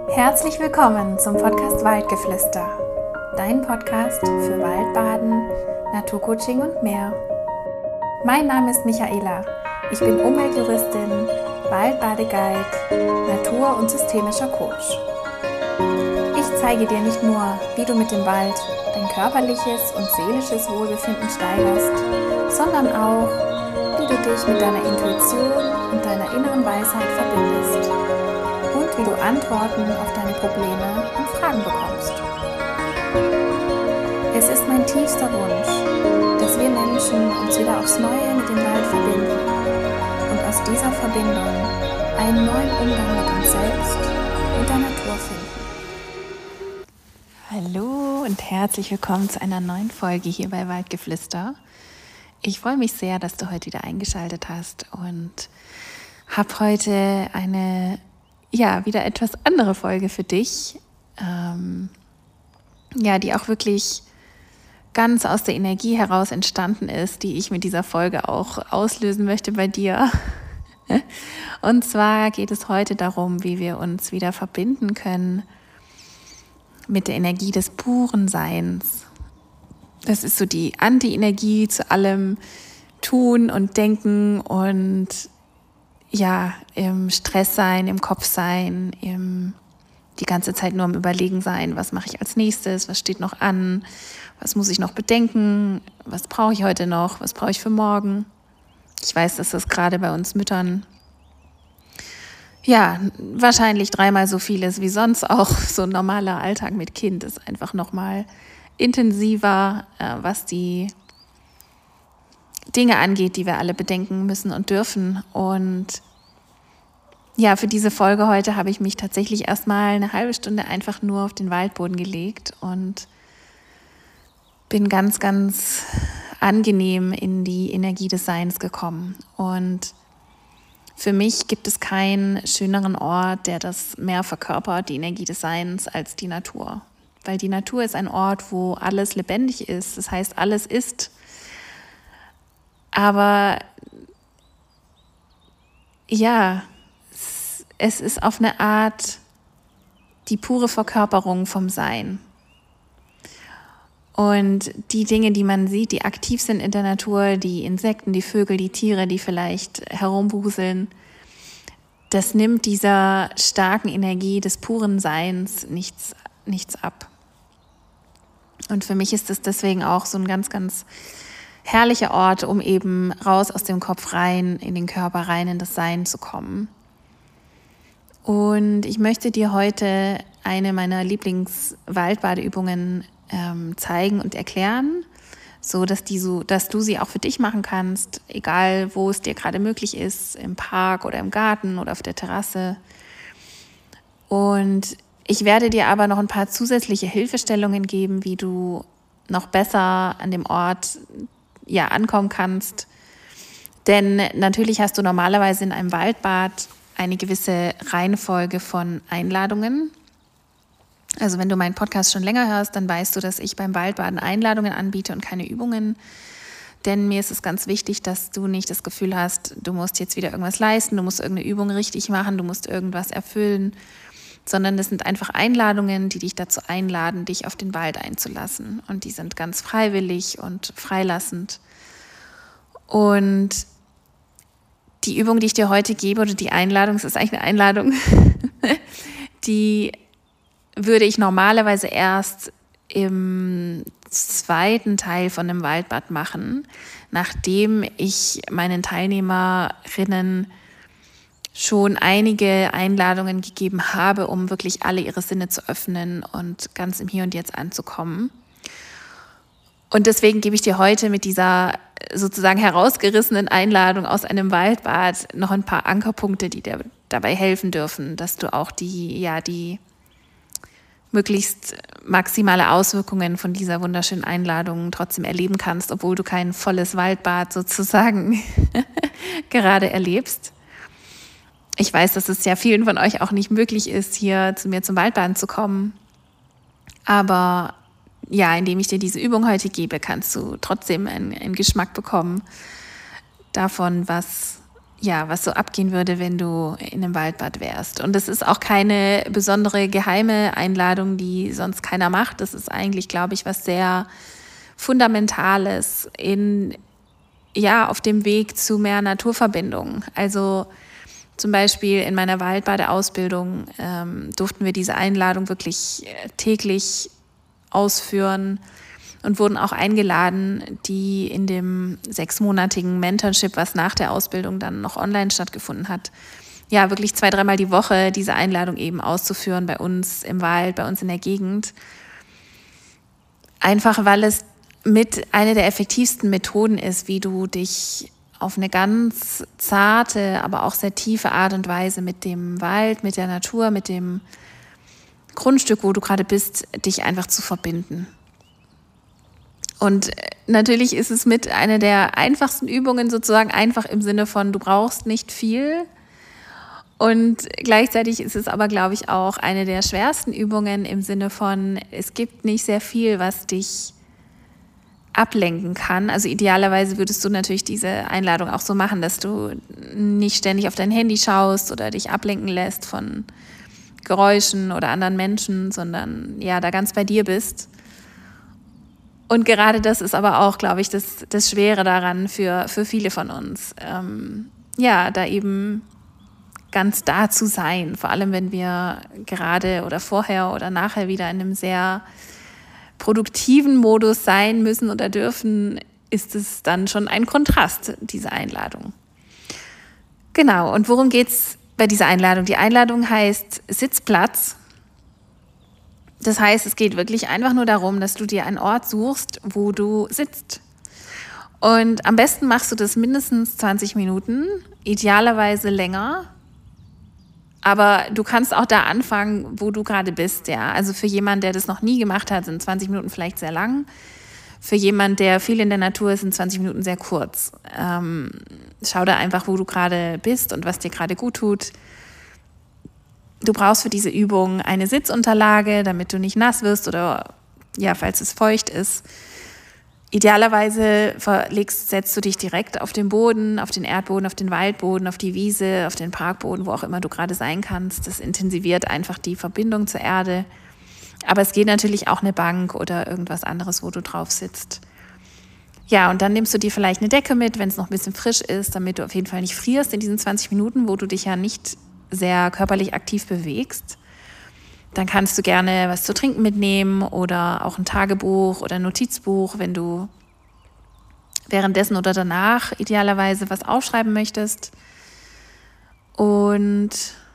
Herzlich willkommen zum Podcast Waldgeflüster, dein Podcast für Waldbaden, Naturcoaching und mehr. Mein Name ist Michaela, ich bin Umweltjuristin, Waldbadeguide, Natur- und systemischer Coach. Ich zeige dir nicht nur, wie du mit dem Wald dein körperliches und seelisches Wohlbefinden steigerst, sondern auch, wie du dich mit deiner Intuition und deiner inneren Weisheit verbindest und wie du Antworten auf deine Probleme und Fragen bekommst. Es ist mein tiefster Wunsch, dass wir Menschen uns wieder aufs Neue mit dem Wald verbinden und aus dieser Verbindung einen neuen Umgang mit uns selbst und der Natur finden. Hallo und herzlich willkommen zu einer neuen Folge hier bei Waldgeflüster. Ich freue mich sehr, dass du heute wieder eingeschaltet hast und habe heute eine wieder etwas andere Folge für dich, die auch wirklich ganz aus der Energie heraus entstanden ist, die ich mit dieser Folge auch auslösen möchte bei dir. Und zwar geht es heute darum, wie wir uns wieder verbinden können mit der Energie des puren Seins. Das ist so die Anti-Energie zu allem Tun und Denken und im Stress sein, im Kopf sein, die ganze Zeit nur am Überlegen sein, was mache ich als nächstes, was steht noch an, was muss ich noch bedenken, was brauche ich heute noch, was brauche ich für morgen. Ich weiß, dass das gerade bei uns Müttern wahrscheinlich 3-mal so viel ist wie sonst auch. So ein normaler Alltag mit Kind ist einfach nochmal intensiver, was die Dinge angeht, die wir alle bedenken müssen und dürfen. Und für diese Folge heute habe ich mich tatsächlich erstmal eine halbe Stunde einfach nur auf den Waldboden gelegt und bin ganz, ganz angenehm in die Energie des Seins gekommen. Und für mich gibt es keinen schöneren Ort, der das mehr verkörpert, die Energie des Seins, als die Natur. Weil die Natur ist ein Ort, wo alles lebendig ist. Das heißt, alles ist. Aber es ist auf eine Art die pure Verkörperung vom Sein. Und die Dinge, die man sieht, die aktiv sind in der Natur, die Insekten, die Vögel, die Tiere, die vielleicht herumwuseln, das nimmt dieser starken Energie des puren Seins nichts ab. Und für mich ist es deswegen auch so ein ganz, ganz herrlicher Ort, um eben raus aus dem Kopf rein, in den Körper rein, in das Sein zu kommen. Und ich möchte dir heute eine meiner Lieblingswaldbadeübungen zeigen und erklären, so dass du sie auch für dich machen kannst, egal wo es dir gerade möglich ist, im Park oder im Garten oder auf der Terrasse. Und ich werde dir aber noch ein paar zusätzliche Hilfestellungen geben, wie du noch besser an dem Ort ankommen kannst. Denn natürlich hast du normalerweise in einem Waldbad eine gewisse Reihenfolge von Einladungen. Also wenn du meinen Podcast schon länger hörst, dann weißt du, dass ich beim Waldbaden Einladungen anbiete und keine Übungen. Denn mir ist es ganz wichtig, dass du nicht das Gefühl hast, du musst jetzt wieder irgendwas leisten, du musst irgendeine Übung richtig machen, du musst irgendwas erfüllen, sondern das sind einfach Einladungen, die dich dazu einladen, dich auf den Wald einzulassen. Und die sind ganz freiwillig und freilassend. Und die Übung, die ich dir heute gebe, oder die Einladung, es ist eigentlich eine Einladung, die würde ich normalerweise erst im zweiten Teil von einem Waldbad machen, nachdem ich meinen Teilnehmerinnen schon einige Einladungen gegeben habe, um wirklich alle ihre Sinne zu öffnen und ganz im Hier und Jetzt anzukommen. Und deswegen gebe ich dir heute mit dieser sozusagen herausgerissenen Einladung aus einem Waldbad noch ein paar Ankerpunkte, die dir dabei helfen dürfen, dass du auch die möglichst maximale Auswirkungen von dieser wunderschönen Einladung trotzdem erleben kannst, obwohl du kein volles Waldbad sozusagen gerade erlebst. Ich weiß, dass es ja vielen von euch auch nicht möglich ist, hier zu mir zum Waldbaden zu kommen. Aber indem ich dir diese Übung heute gebe, kannst du trotzdem einen Geschmack bekommen davon, was ja, was so abgehen würde, wenn du in einem Waldbad wärst. Und das ist auch keine besondere geheime Einladung, die sonst keiner macht. Das ist eigentlich, glaube ich, was sehr Fundamentales auf dem Weg zu mehr Naturverbindung. Also zum Beispiel in meiner Waldbadeausbildung durften wir diese Einladung wirklich täglich ausführen und wurden auch eingeladen, die in dem 6-monatigen Mentorship, was nach der Ausbildung dann noch online stattgefunden hat, ja, wirklich 2-3 Mal die Woche diese Einladung eben auszuführen bei uns im Wald, bei uns in der Gegend. Einfach, weil es mit einer der effektivsten Methoden ist, wie du dich auf eine ganz zarte, aber auch sehr tiefe Art und Weise mit dem Wald, mit der Natur, mit dem Grundstück, wo du gerade bist, dich einfach zu verbinden. Und natürlich ist es mit einer der einfachsten Übungen, sozusagen einfach im Sinne von, du brauchst nicht viel. Und gleichzeitig ist es aber, glaube ich, auch eine der schwersten Übungen im Sinne von, es gibt nicht sehr viel, was dich ablenken kann. Also idealerweise würdest du natürlich diese Einladung auch so machen, dass du nicht ständig auf dein Handy schaust oder dich ablenken lässt von Geräuschen oder anderen Menschen, sondern ja, da ganz bei dir bist. Und gerade das ist aber auch, glaube ich, das Schwere daran für viele von uns. Da eben ganz da zu sein, vor allem wenn wir gerade oder vorher oder nachher wieder in einem sehr produktiven Modus sein müssen oder dürfen, ist es dann schon ein Kontrast, diese Einladung. Genau, und worum geht es bei dieser Einladung? Die Einladung heißt Sitzplatz. Das heißt, es geht wirklich einfach nur darum, dass du dir einen Ort suchst, wo du sitzt. Und am besten machst du das mindestens 20 Minuten, idealerweise länger. Aber du kannst auch da anfangen, wo du gerade bist. Ja? Also für jemanden, der das noch nie gemacht hat, sind 20 Minuten vielleicht sehr lang. Für jemanden, der viel in der Natur ist, sind 20 Minuten sehr kurz. Schau da einfach, wo du gerade bist und was dir gerade gut tut. Du brauchst für diese Übung eine Sitzunterlage, damit du nicht nass wirst oder ja, falls es feucht ist. Idealerweise setzt du dich direkt auf den Boden, auf den Erdboden, auf den Waldboden, auf die Wiese, auf den Parkboden, wo auch immer du gerade sein kannst. Das intensiviert einfach die Verbindung zur Erde. Aber es geht natürlich auch eine Bank oder irgendwas anderes, wo du drauf sitzt. Ja, und dann nimmst du dir vielleicht eine Decke mit, wenn es noch ein bisschen frisch ist, damit du auf jeden Fall nicht frierst in diesen 20 Minuten, wo du dich ja nicht sehr körperlich aktiv bewegst. Dann kannst du gerne was zu trinken mitnehmen oder auch ein Tagebuch oder ein Notizbuch, wenn du währenddessen oder danach idealerweise was aufschreiben möchtest. Und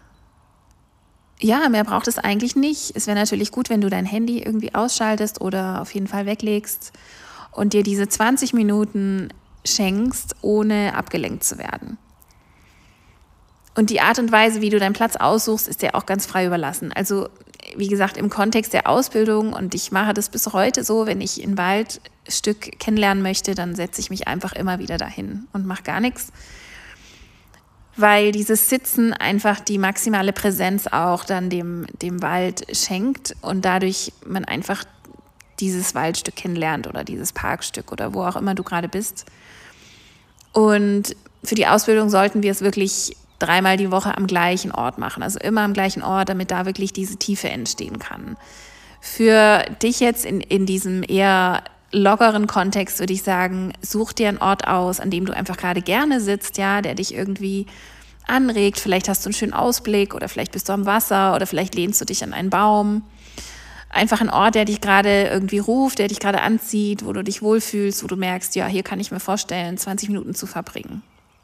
ja, mehr braucht es eigentlich nicht. Es wäre natürlich gut, wenn du dein Handy irgendwie ausschaltest oder auf jeden Fall weglegst und dir diese 20 Minuten schenkst, ohne abgelenkt zu werden. Und die Art und Weise, wie du deinen Platz aussuchst, ist dir auch ganz frei überlassen. Also wie gesagt, im Kontext der Ausbildung, und ich mache das bis heute so, wenn ich ein Waldstück kennenlernen möchte, dann setze ich mich einfach immer wieder dahin und mache gar nichts. Weil dieses Sitzen einfach die maximale Präsenz auch dann dem Wald schenkt und dadurch man einfach dieses Waldstück kennenlernt oder dieses Parkstück oder wo auch immer du gerade bist. Und für die Ausbildung sollten wir es wirklich 3-mal die Woche am gleichen Ort machen, also immer am gleichen Ort, damit da wirklich diese Tiefe entstehen kann. Für dich jetzt in diesem eher lockeren Kontext würde ich sagen, such dir einen Ort aus, an dem du einfach gerade gerne sitzt, ja, der dich irgendwie anregt. Vielleicht hast du einen schönen Ausblick oder vielleicht bist du am Wasser oder vielleicht lehnst du dich an einen Baum. Einfach ein Ort, der dich gerade irgendwie ruft, der dich gerade anzieht, wo du dich wohlfühlst, wo du merkst, ja, hier kann ich mir vorstellen, 20 Minuten zu verbringen.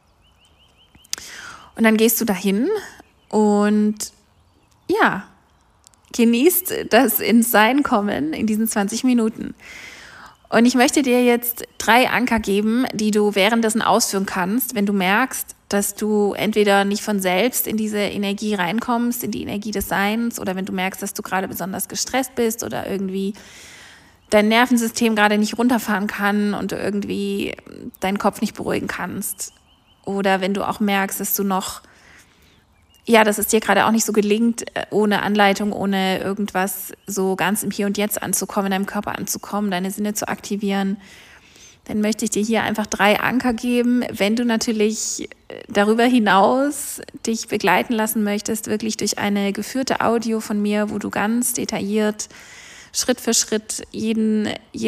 Und dann gehst du dahin und ja, genießt das ins Sein kommen in diesen 20 Minuten. Und ich möchte dir jetzt 3 Anker geben, die du währenddessen ausführen kannst, wenn du merkst, dass du entweder nicht von selbst in diese Energie reinkommst, in die Energie des Seins, oder wenn du merkst, dass du gerade besonders gestresst bist oder irgendwie dein Nervensystem gerade nicht runterfahren kann und du irgendwie deinen Kopf nicht beruhigen kannst. Oder wenn du auch merkst, dass dass es dir gerade auch nicht so gelingt, ohne Anleitung, ohne irgendwas so ganz im Hier und Jetzt anzukommen, in deinem Körper anzukommen, deine Sinne zu aktivieren, dann möchte ich dir hier einfach 3 Anker geben. Wenn du natürlich darüber hinaus dich begleiten lassen möchtest, wirklich durch eine geführte Audio von mir, wo du ganz detailliert Schritt für Schritt jeden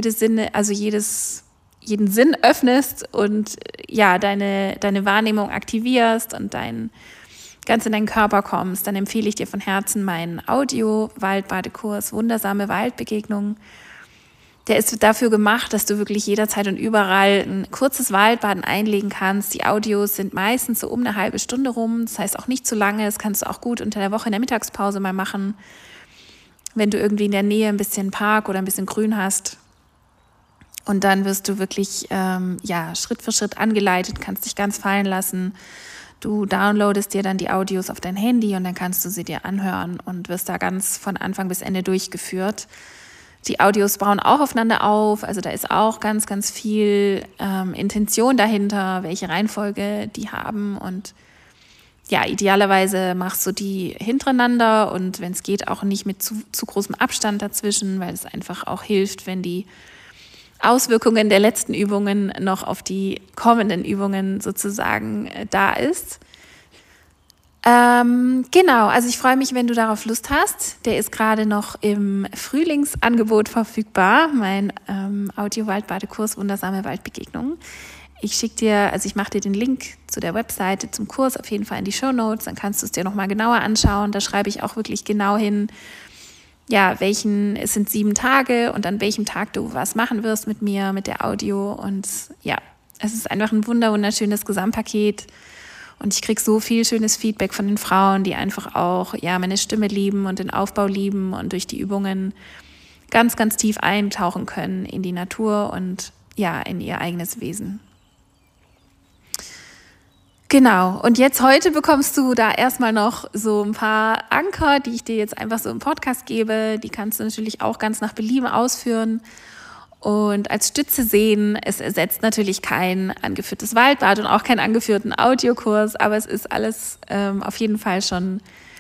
Sinn öffnest und ja, deine Wahrnehmung aktivierst und ganz in deinen Körper kommst, dann empfehle ich dir von Herzen meinen Audio-Waldbadekurs Wundersame Waldbegegnungen. Der ist dafür gemacht, dass du wirklich jederzeit und überall ein kurzes Waldbaden einlegen kannst. Die Audios sind meistens so um eine halbe Stunde rum, das heißt auch nicht zu lange. Das kannst du auch gut unter der Woche in der Mittagspause mal machen, wenn du irgendwie in der Nähe ein bisschen Park oder ein bisschen Grün hast. Und dann wirst du wirklich Schritt für Schritt angeleitet, kannst dich ganz fallen lassen. Du downloadest dir dann die Audios auf dein Handy und dann kannst du sie dir anhören und wirst da ganz von Anfang bis Ende durchgeführt. Die Audios bauen auch aufeinander auf, also da ist auch ganz, ganz viel Intention dahinter, welche Reihenfolge die haben. Und ja, idealerweise machst du die hintereinander und wenn es geht, auch nicht mit zu großem Abstand dazwischen, weil es einfach auch hilft, wenn die Auswirkungen der letzten Übungen noch auf die kommenden Übungen sozusagen da ist. Genau, also ich freue mich, wenn du darauf Lust hast. Der ist gerade noch im Frühlingsangebot verfügbar, mein Audio-Waldbadekurs Wundersame Waldbegegnungen. Ich mache dir den Link zu der Webseite zum Kurs auf jeden Fall in die Shownotes, dann kannst du es dir nochmal genauer anschauen. Da schreibe ich auch wirklich genau hin, ja, es sind 7 Tage und an welchem Tag du was machen wirst mit mir, mit der Audio. Und ja, es ist einfach ein wunderschönes Gesamtpaket. Und ich kriege so viel schönes Feedback von den Frauen, die einfach auch meine Stimme lieben und den Aufbau lieben und durch die Übungen ganz, ganz tief eintauchen können in die Natur und ja, in ihr eigenes Wesen. Genau, und heute bekommst du da erstmal noch so ein paar Anker, die ich dir jetzt einfach so im Podcast gebe. Die kannst du natürlich auch ganz nach Belieben ausführen und als Stütze sehen. Es ersetzt natürlich kein angeführtes Waldbad und auch keinen angeführten Audiokurs, aber es ist alles auf jeden Fall schon,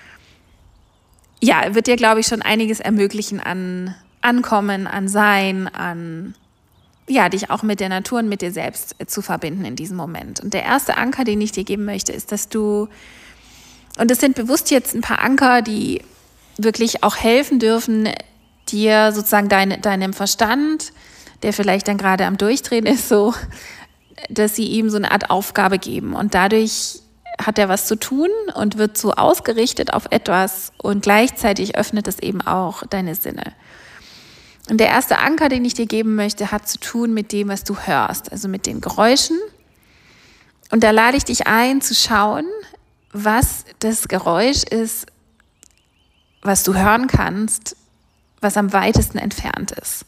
ja, wird dir, glaube ich, schon einiges ermöglichen an Ankommen, an Sein, an dich auch mit der Natur und mit dir selbst zu verbinden in diesem Moment. Und der erste Anker, den ich dir geben möchte, ist, dass du, und das sind bewusst jetzt ein paar Anker, die wirklich auch helfen dürfen, dir sozusagen deinem Verstand, der vielleicht dann gerade am Durchdrehen ist, so, dass sie ihm so eine Art Aufgabe geben. Und dadurch hat er was zu tun und wird so ausgerichtet auf etwas und gleichzeitig öffnet es eben auch deine Sinne. Und der erste Anker, den ich dir geben möchte, hat zu tun mit dem, was du hörst, also mit den Geräuschen. Und da lade ich dich ein, zu schauen, was das Geräusch ist, was du hören kannst, was am weitesten entfernt ist.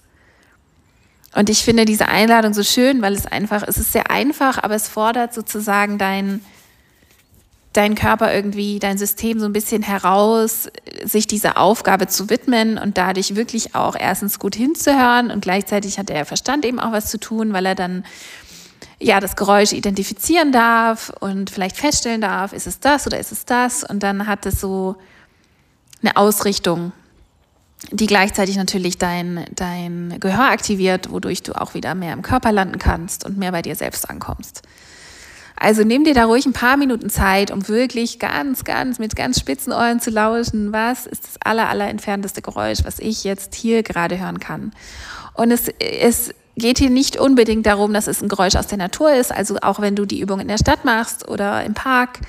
Und ich finde diese Einladung so schön, weil es ist sehr einfach, aber es fordert sozusagen dein Körper irgendwie, dein System so ein bisschen heraus, sich dieser Aufgabe zu widmen und dadurch wirklich auch erstens gut hinzuhören und gleichzeitig hat der Verstand eben auch was zu tun, weil er dann das Geräusch identifizieren darf und vielleicht feststellen darf, ist es das oder ist es das? Und dann hat es so eine Ausrichtung, die gleichzeitig natürlich dein Gehör aktiviert, wodurch du auch wieder mehr im Körper landen kannst und mehr bei dir selbst ankommst. Also nimm dir da ruhig ein paar Minuten Zeit, um wirklich mit ganz spitzen Ohren zu lauschen, was ist das aller entfernteste Geräusch, was ich jetzt hier gerade hören kann. Und es geht hier nicht unbedingt darum, dass es ein Geräusch aus der Natur ist, also auch wenn du die Übung in der Stadt machst oder im Park.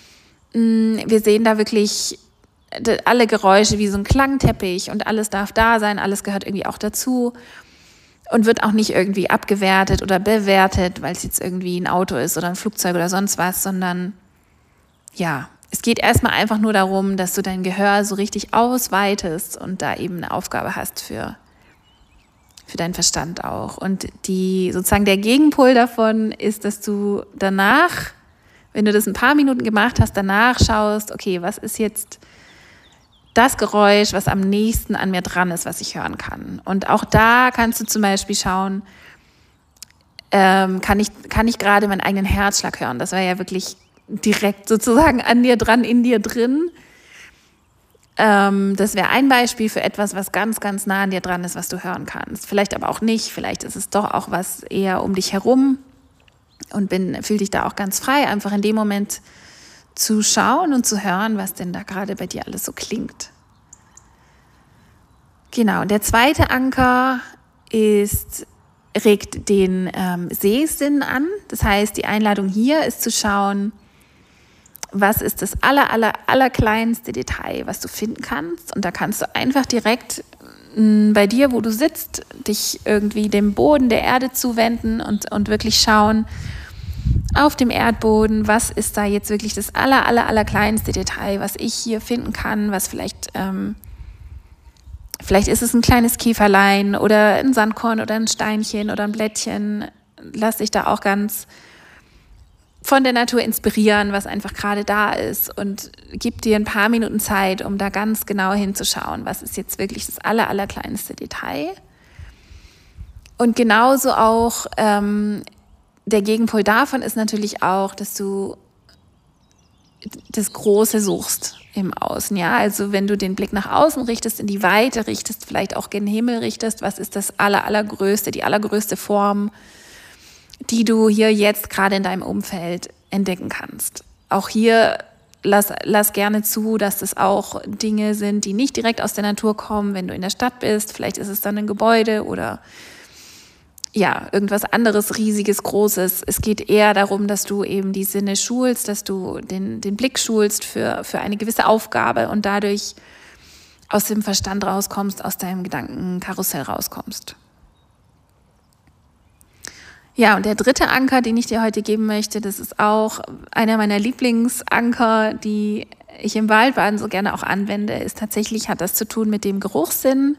Wir sehen da wirklich alle Geräusche wie so ein Klangteppich und alles darf da sein, alles gehört irgendwie auch dazu. Und wird auch nicht irgendwie abgewertet oder bewertet, weil es jetzt irgendwie ein Auto ist oder ein Flugzeug oder sonst was, sondern es geht erstmal einfach nur darum, dass du dein Gehör so richtig ausweitest und da eben eine Aufgabe hast für deinen Verstand auch. Und sozusagen der Gegenpol davon ist, dass du danach, wenn du das ein paar Minuten gemacht hast, danach schaust, okay, was ist jetzt das Geräusch, was am nächsten an mir dran ist, was ich hören kann. Und auch da kannst du zum Beispiel schauen, kann ich gerade meinen eigenen Herzschlag hören? Das wäre ja wirklich direkt sozusagen an dir dran, in dir drin. Das wäre ein Beispiel für etwas, was ganz, ganz nah an dir dran ist, was du hören kannst. Vielleicht aber auch nicht, vielleicht ist es doch auch was eher um dich herum und fühl dich da auch ganz frei, einfach in dem Moment zu schauen und zu hören, was denn da gerade bei dir alles so klingt. Genau, und der zweite Anker regt den Sehsinn an. Das heißt, die Einladung hier ist zu schauen, was ist das allerkleinste Detail, was du finden kannst. Und da kannst du einfach direkt bei dir, wo du sitzt, dich irgendwie dem Boden der Erde zuwenden und wirklich schauen auf dem Erdboden, was ist da jetzt wirklich das allerkleinste Detail, was ich hier finden kann, was vielleicht ist es ein kleines Käferlein oder ein Sandkorn oder ein Steinchen oder ein Blättchen. Lass dich da auch ganz von der Natur inspirieren, was einfach gerade da ist, und gib dir ein paar Minuten Zeit, um da ganz genau hinzuschauen, was ist jetzt wirklich das allerkleinste Detail. Und genauso auch der Gegenpol davon ist natürlich auch, dass du das Große suchst im Außen, ja, also wenn du den Blick nach außen richtest, in die Weite richtest, vielleicht auch gen Himmel richtest, was ist das allergrößte, die allergrößte Form, die du hier jetzt gerade in deinem Umfeld entdecken kannst. Auch hier lass gerne zu, dass das auch Dinge sind, die nicht direkt aus der Natur kommen, wenn du in der Stadt bist. Vielleicht ist es dann ein Gebäude oder ja, irgendwas anderes, riesiges, großes. Es geht eher darum, dass du eben die Sinne schulst, dass du den Blick schulst für eine gewisse Aufgabe und dadurch aus dem Verstand rauskommst, aus deinem Gedankenkarussell rauskommst. Ja, und der dritte Anker, den ich dir heute geben möchte, das ist auch einer meiner Lieblingsanker, die ich im Waldbaden so gerne auch anwende, hat das zu tun mit dem Geruchssinn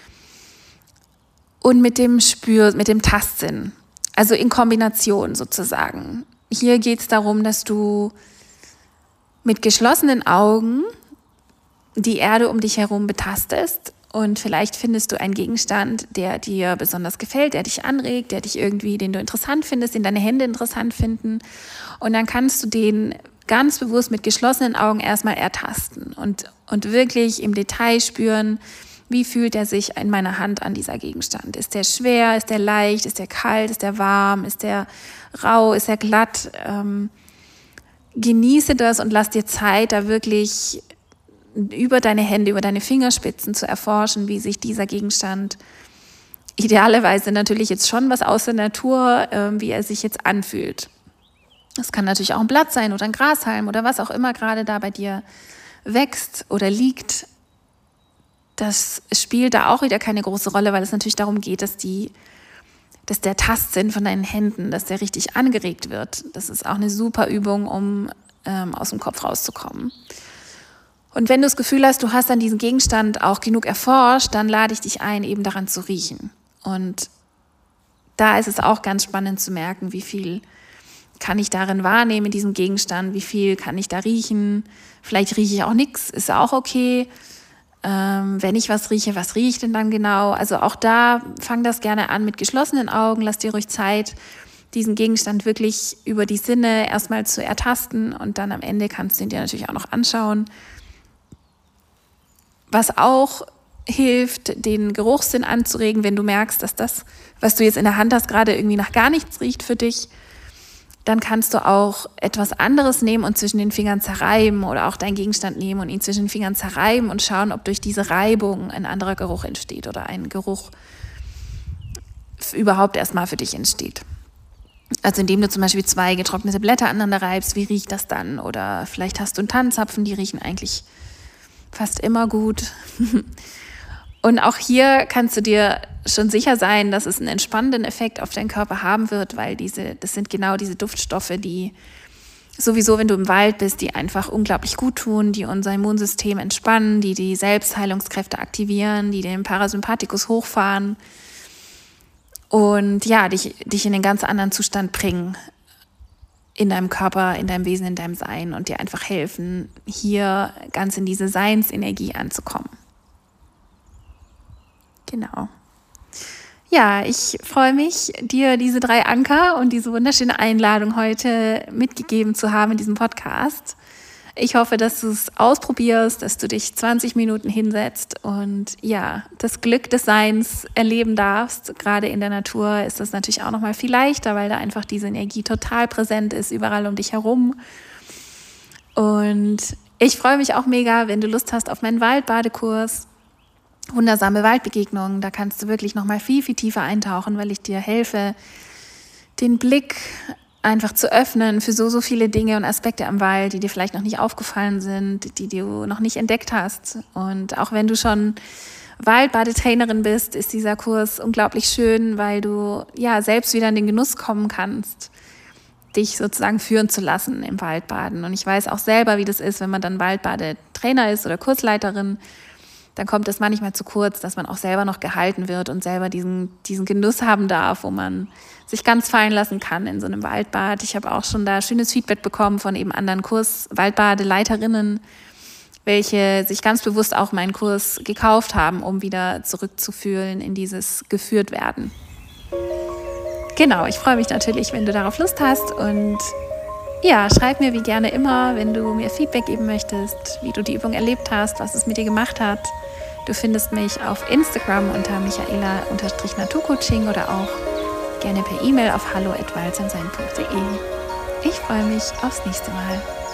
und mit dem Tastsinn. Also in Kombination sozusagen. Hier geht es darum, dass du mit geschlossenen Augen die Erde um dich herum betastest. Und vielleicht findest du einen Gegenstand, der dir besonders gefällt, der dich anregt, den du interessant findest, den deine Hände interessant finden. Und dann kannst du den ganz bewusst mit geschlossenen Augen erstmal ertasten und wirklich im Detail spüren, wie fühlt er sich in meiner Hand an, dieser Gegenstand. Ist der schwer, ist der leicht, ist der kalt, ist der warm, ist der rau, ist er glatt? Genieße das und lass dir Zeit, da wirklich über deine Hände, über deine Fingerspitzen zu erforschen, wie sich dieser Gegenstand, idealerweise natürlich jetzt schon was aus der Natur, wie er sich jetzt anfühlt. Das kann natürlich auch ein Blatt sein oder ein Grashalm oder was auch immer gerade da bei dir wächst oder liegt. Das spielt da auch wieder keine große Rolle, weil es natürlich darum geht, dass der Tastsinn von deinen Händen, dass der richtig angeregt wird. Das ist auch eine super Übung, um aus dem Kopf rauszukommen. Und wenn du das Gefühl hast, du hast an diesem Gegenstand auch genug erforscht, dann lade ich dich ein, eben daran zu riechen. Und da ist es auch ganz spannend zu merken, wie viel kann ich darin wahrnehmen in diesem Gegenstand, wie viel kann ich da riechen. Vielleicht rieche ich auch nichts, ist auch okay. Wenn ich was rieche ich denn dann genau? Also auch da, fang das gerne an mit geschlossenen Augen, lass dir ruhig Zeit, diesen Gegenstand wirklich über die Sinne erstmal zu ertasten und dann am Ende kannst du ihn dir natürlich auch noch anschauen. Was auch hilft, den Geruchssinn anzuregen, wenn du merkst, dass das, was du jetzt in der Hand hast, gerade irgendwie nach gar nichts riecht für dich, dann kannst du auch etwas anderes nehmen und zwischen den Fingern zerreiben oder auch deinen Gegenstand nehmen und ihn zwischen den Fingern zerreiben und schauen, ob durch diese Reibung ein anderer Geruch entsteht oder ein Geruch überhaupt erstmal für dich entsteht. Also indem du zum Beispiel 2 getrocknete Blätter aneinander reibst, wie riecht das dann? Oder vielleicht hast du einen Tannenzapfen, die riechen eigentlich fast immer gut. Und auch hier kannst du dir schon sicher sein, dass es einen entspannenden Effekt auf deinen Körper haben wird, weil das sind genau diese Duftstoffe, die sowieso, wenn du im Wald bist, die einfach unglaublich gut tun, die unser Immunsystem entspannen, die Selbstheilungskräfte aktivieren, die den Parasympathikus hochfahren und ja, dich in einen ganz anderen Zustand bringen in deinem Körper, in deinem Wesen, in deinem Sein und dir einfach helfen, hier ganz in diese Seinsenergie anzukommen. Genau. Ja, ich freue mich, dir diese 3 Anker und diese wunderschöne Einladung heute mitgegeben zu haben in diesem Podcast. Ich hoffe, dass du es ausprobierst, dass du dich 20 Minuten hinsetzt und ja, das Glück des Seins erleben darfst. Gerade in der Natur ist das natürlich auch nochmal viel leichter, weil da einfach diese Energie total präsent ist, überall um dich herum. Und ich freue mich auch mega, wenn du Lust hast auf meinen Waldbadekurs. Wundersame Waldbegegnungen, da kannst du wirklich nochmal viel, viel tiefer eintauchen, weil ich dir helfe, den Blick einfach zu öffnen für so viele Dinge und Aspekte am Wald, die dir vielleicht noch nicht aufgefallen sind, die du noch nicht entdeckt hast. Und auch wenn du schon Waldbadetrainerin bist, ist dieser Kurs unglaublich schön, weil du ja selbst wieder in den Genuss kommen kannst, dich sozusagen führen zu lassen im Waldbaden. Und ich weiß auch selber, wie das ist, wenn man dann Waldbadetrainer ist oder Kursleiterin, dann kommt es manchmal zu kurz, dass man auch selber noch gehalten wird und selber diesen Genuss haben darf, wo man sich ganz fallen lassen kann in so einem Waldbad. Ich habe auch schon da schönes Feedback bekommen von eben anderen Waldbadeleiterinnen, welche sich ganz bewusst auch meinen Kurs gekauft haben, um wieder zurückzufühlen in dieses Geführtwerden. Genau, ich freue mich natürlich, wenn du darauf Lust hast und ja, schreib mir wie gerne immer, wenn du mir Feedback geben möchtest, wie du die Übung erlebt hast, was es mit dir gemacht hat. Du findest mich auf Instagram unter michaela_naturcoaching oder auch gerne per E-Mail auf hallo@waldsamsein.de. Ich freue mich aufs nächste Mal.